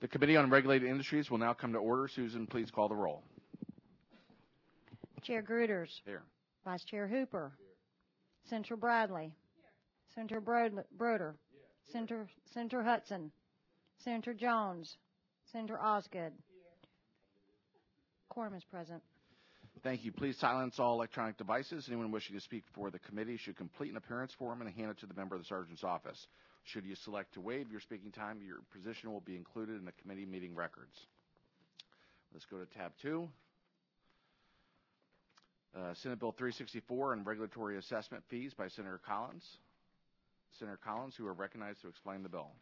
The Committee on Regulated Industries will now come to order. Susan, please call the roll. Chair Gruters. Here. Vice Chair Hooper. Here. Senator Bradley. Here. Senator Broder. Here. Senator Hudson. Senator Jones. Senator Osgood. Here. Quorum is present. Thank you. Please silence all electronic devices. Anyone wishing to speak before the committee should complete an appearance form and hand it to the member of the sergeant's office. Should you select to waive your speaking time, your position will be included in the committee meeting records. Let's go to tab 2. Senate Bill 364 and regulatory assessment fees by Senator Collins. Senator Collins, who are recognized to explain the bill.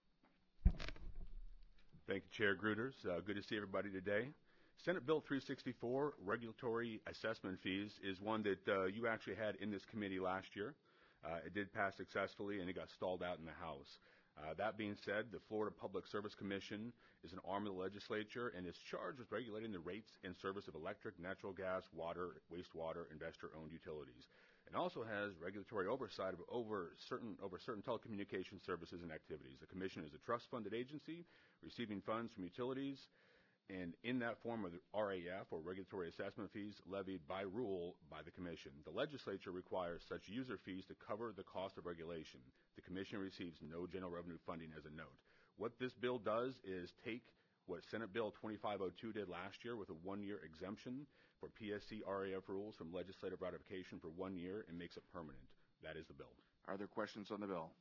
Thank you, Chair Gruters. Good to see everybody today. Senate Bill 364, regulatory assessment fees, is one that you actually had in this committee last year. It did pass successfully, and it got stalled out in the House. That being said, the Florida Public Service Commission is an arm of the legislature and is charged with regulating the rates and service of electric, natural gas, water, wastewater, investor-owned utilities, and also has regulatory oversight over certain telecommunication services and activities. The commission is a trust-funded agency receiving funds from utilities, and in that form of the RAF, or regulatory assessment fees, levied by rule by the Commission. The legislature requires such user fees to cover the cost of regulation. The Commission receives no general revenue funding as a note. What this bill does is take what Senate Bill 2502 did last year with a one-year exemption for PSC RAF rules from legislative ratification for 1 year and makes it permanent. That is the bill. Are there questions on the bill?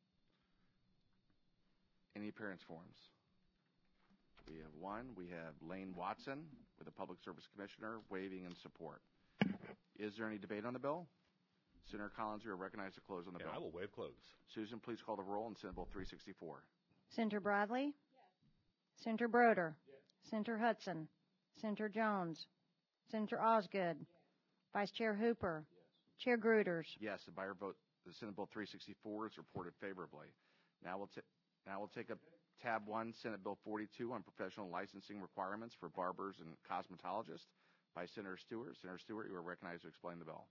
Any appearance forms? We have one. We have Lane Watson with the Public Service Commissioner waiving in support. Is there any debate on the bill? Senator Collins, you are recognized to close on the bill. I will waive close. Susan, please call the roll on Senate Bill 364. Senator Bradley? Yes. Senator Broder? Yes. Senator Hudson? Senator Jones? Senator Osgood? Yes. Vice Chair Hooper? Yes. Chair Gruters? Yes, and by your vote, the Senate Bill 364 is reported favorably. Now we'll take up Tab 1, Senate Bill 42 on professional licensing requirements for barbers and cosmetologists by Senator Stewart. Senator Stewart, you are recognized to explain the bill.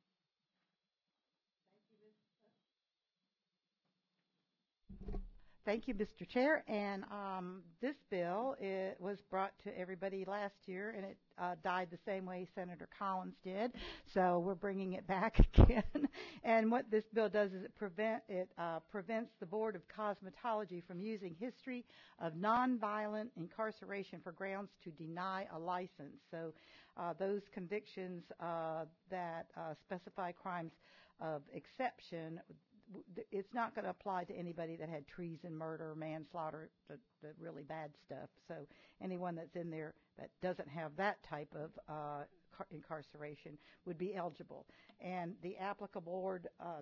Thank you, Mr. Chair. And this bill, it was brought to everybody last year, and it died the same way Senator Collins did. So we're bringing it back again. And what this bill does is it prevents the Board of Cosmetology from using history of nonviolent incarceration for grounds to deny a license. So those convictions that specify crimes of exception, it's not going to apply to anybody that had treason, murder, manslaughter, the really bad stuff. So anyone that's in there that doesn't have that type of incarceration would be eligible. And the applicable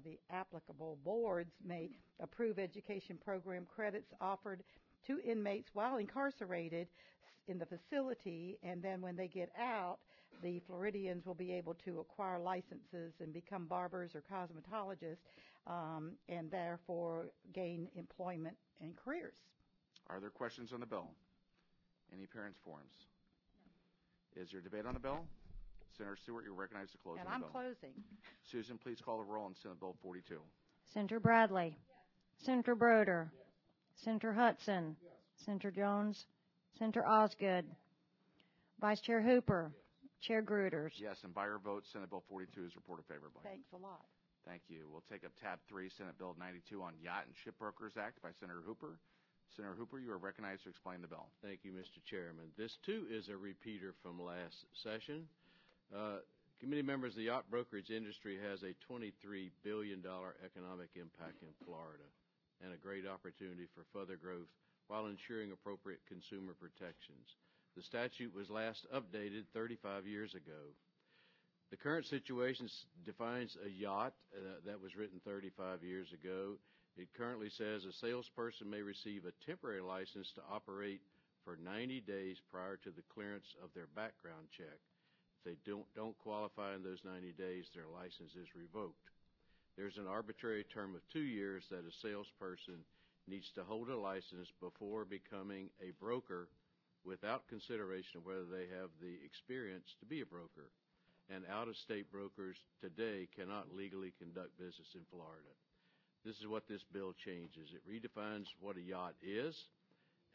boards may approve education program credits offered to inmates while incarcerated in the facility, and then when they get out, the Floridians will be able to acquire licenses and become barbers or cosmetologists, and therefore gain employment and careers. Are there questions on the bill? Any appearance forms? No. Is there debate on the bill? Senator Stewart, you're recognized to close on the bill. And I'm closing. Susan, please call the roll on Senate Bill 42. Senator Bradley? Yes. Senator Broder? Yes. Senator Hudson? Yes. Senator Jones? Senator Osgood? Vice Chair Hooper? Yes. Chair Gruters? Yes, and by your vote, Senate Bill 42 is reported favorably. Thanks a lot. Thank you. We'll take up Tab 3, Senate Bill 92 on Yacht and Shipbrokers Act by Senator Hooper. Senator Hooper, you are recognized to explain the bill. Thank you, Mr. Chairman. This, too, is a repeater from last session. Committee members, the yacht brokerage industry has a $23 billion economic impact in Florida and a great opportunity for further growth while ensuring appropriate consumer protections. The statute was last updated 35 years ago. The current situation defines a yacht that was written 35 years ago. It currently says a salesperson may receive a temporary license to operate for 90 days prior to the clearance of their background check. If they don't qualify in those 90 days, their license is revoked. There's an arbitrary term of 2 years that a salesperson needs to hold a license before becoming a broker without consideration of whether they have the experience to be a broker. And out-of-state brokers today cannot legally conduct business in Florida. This is what this bill changes. It redefines what a yacht is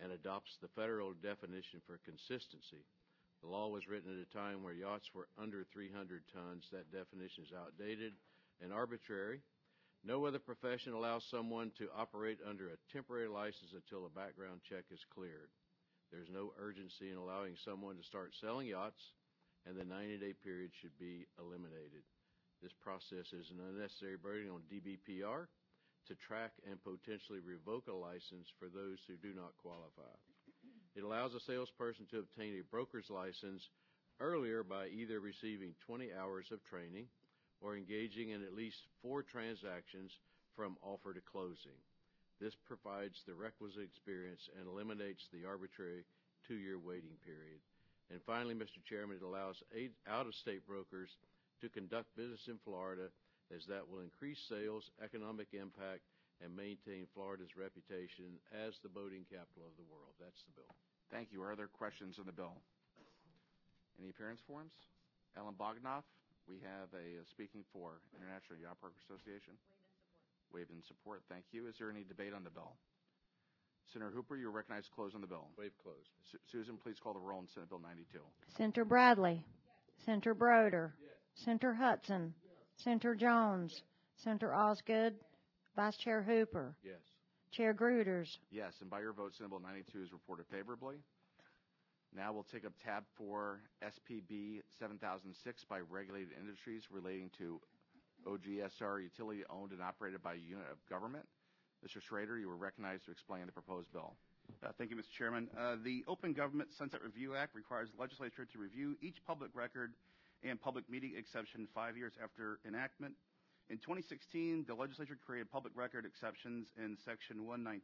and adopts the federal definition for consistency. The law was written at a time where yachts were under 300 tons. That definition is outdated and arbitrary. No other profession allows someone to operate under a temporary license until a background check is cleared. There's no urgency in allowing someone to start selling yachts, and the 90-day period should be eliminated. This process is an unnecessary burden on DBPR to track and potentially revoke a license for those who do not qualify. It allows a salesperson to obtain a broker's license earlier by either receiving 20 hours of training or engaging in at least 4 transactions from offer to closing. This provides the requisite experience and eliminates the arbitrary 2-year waiting period. And finally, Mr. Chairman, it allows out-of-state brokers to conduct business in Florida, as that will increase sales, economic impact, and maintain Florida's reputation as the boating capital of the world. That's the bill. Thank you. Are there questions on the bill? Any appearance forms? Ellen Bognoff, we have a speaking for International Yacht Broker Association. Waive in support. Thank you. Is there any debate on the bill? Senator Hooper, you're recognized to close on the bill. Waive closed. Susan, please call the roll on Senate Bill 92. Senator Bradley. Senator Broder. Senator Hudson. Senator Jones. Senator Osgood. Vice Chair Hooper. Yes. Chair Gruters. Yes, and by your vote, Senate Bill 92 is reported favorably. Now we'll take up tab 4, SPB 7006 by Regulated Industries relating to OGSR utility owned and operated by a unit of government. Mr. Schrader, you were recognized to explain the proposed bill. Thank you, Mr. Chairman. The Open Government Sunset Review Act requires the legislature to review each public record and public meeting exception 5 years after enactment. In 2016, the legislature created public record exceptions in Section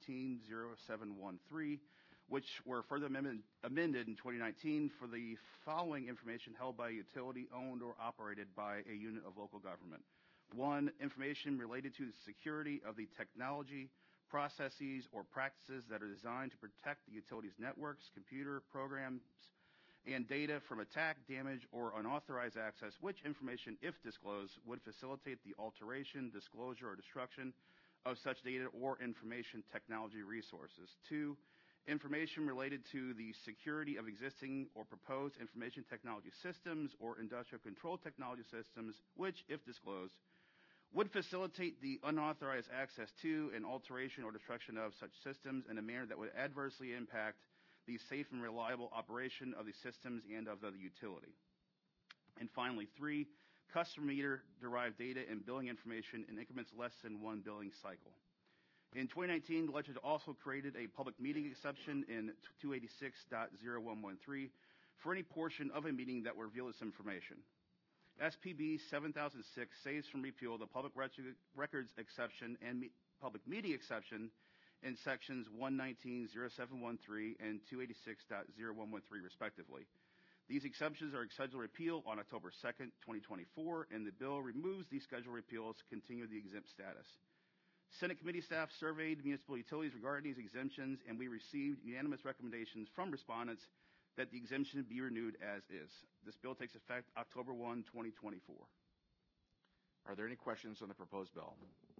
119.0713, which were further amended in 2019 for the following information held by a utility owned or operated by a unit of local government. 1, information related to the security of the technology, processes, or practices that are designed to protect the utility's networks, computer programs, and data from attack, damage, or unauthorized access, which information, if disclosed, would facilitate the alteration, disclosure, or destruction of such data or information technology resources. 2, information related to the security of existing or proposed information technology systems or industrial control technology systems, which, if disclosed, would facilitate the unauthorized access to and alteration or destruction of such systems in a manner that would adversely impact the safe and reliable operation of the systems and of the utility. And finally, 3, customer meter derived data and billing information in increments less than 1 billing cycle. In 2019, the legislature also created a public meeting exception in 286.0113 for any portion of a meeting that would reveal this information. SPB 7006 saves from repeal the public records exception and public meeting exception in sections 119.0713 and 286.0113 respectively. These exceptions are scheduled to repeal on October 2nd, 2024, and the bill removes these scheduled repeals to continue the exempt status. Senate committee staff surveyed municipal utilities regarding these exemptions, and we received unanimous recommendations from respondents that the exemption be renewed as is. This bill takes effect October 1, 2024. Are there any questions on the proposed bill?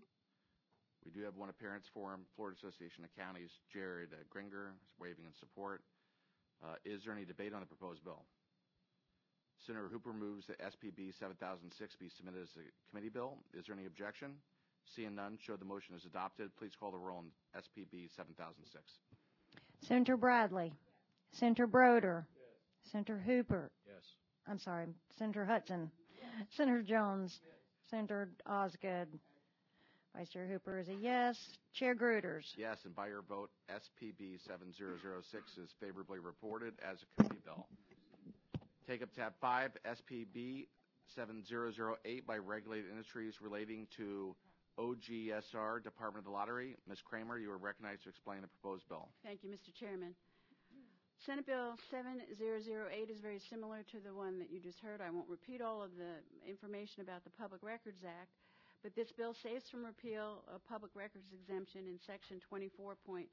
We do have one appearance for Florida Association of Counties, Jared Gringer, is waving in support. Is there any debate on the proposed bill? Senator Hooper moves that SPB 7006 be submitted as a committee bill. Is there any objection? Seeing none, show the motion is adopted. Please call the roll on SPB 7006. Senator Bradley. Senator Broder. Senator Hooper. Yes. I'm sorry, Senator Hudson. Senator Jones. Senator Osgood. Vice Chair Hooper is a yes. Chair Gruters. Yes, and by your vote, SPB 7006 is favorably reported as a committee bill. Take up tab 5, SPB 7008 by Regulated Industries relating to OGSR, Department of the Lottery. Ms. Kramer, you are recognized to explain the proposed bill. Thank you, Mr. Chairman. Senate Bill 7008 is very similar to the one that you just heard. I won't repeat all of the information about the Public Records Act, but this bill saves from repeal a public records exemption in Section 24.1051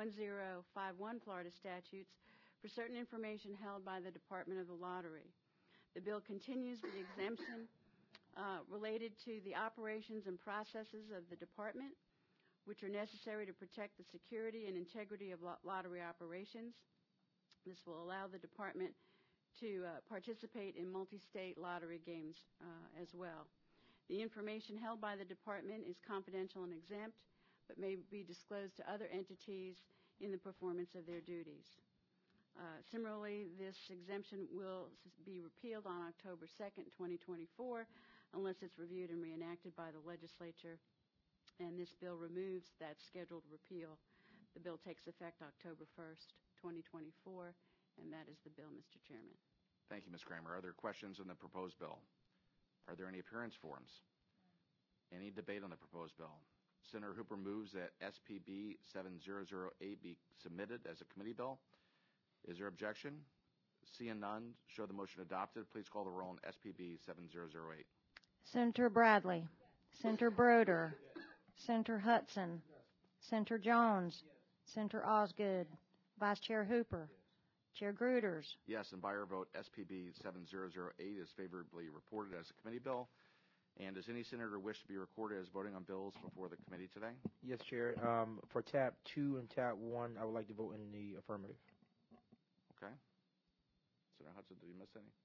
Florida statutes for certain information held by the Department of the Lottery. The bill continues the exemption related to the operations and processes of the department, which are necessary to protect the security and integrity of lottery operations. This will allow the department to participate in multi-state lottery games as well. The information held by the department is confidential and exempt, but may be disclosed to other entities in the performance of their duties. Similarly, this exemption will be repealed on October 2nd, 2024, unless it's reviewed and reenacted by the legislature, and this bill removes that scheduled repeal. The bill takes effect October 1st, 2024, and that is the bill, Mr. Chairman. Thank you, Ms. Kramer. Are there questions on the proposed bill? Are there any appearance forms? Any debate on the proposed bill? Senator Hooper moves that SPB 7008 be submitted as a committee bill. Is there objection? Seeing none, show the motion adopted. Please call the roll on SPB 7008. Senator Bradley. Senator Broder. Senator Hudson. Senator Jones. Senator Osgood. Vice Chair Hooper. Chair Gruters. Yes, and by your vote, SPB 7008 is favorably reported as a committee bill. And does any senator wish to be recorded as voting on bills before the committee today? Yes, Chair. For tab 2 and tab 1, I would like to vote in the affirmative. Okay. Senator Hudson, did you miss any?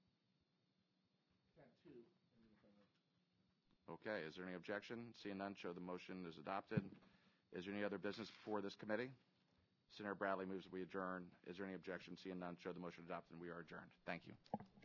Okay, is there any objection? Seeing none, show the motion is adopted. Is there any other business before this committee? Senator Bradley moves that we adjourn. Is there any objection? Seeing none, show the motion adopted, and we are adjourned. Thank you.